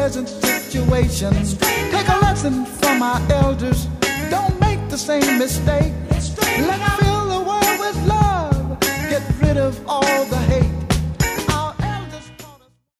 present situation. Take a lesson from our elders. Don't make the same mistake. Let's fill the world with love. Get rid of all the hate.